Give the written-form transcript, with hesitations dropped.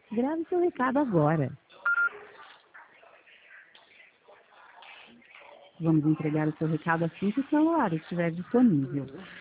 Grave seu recado agora. Vamos entregar o seu recado assim que o celular estiver disponível.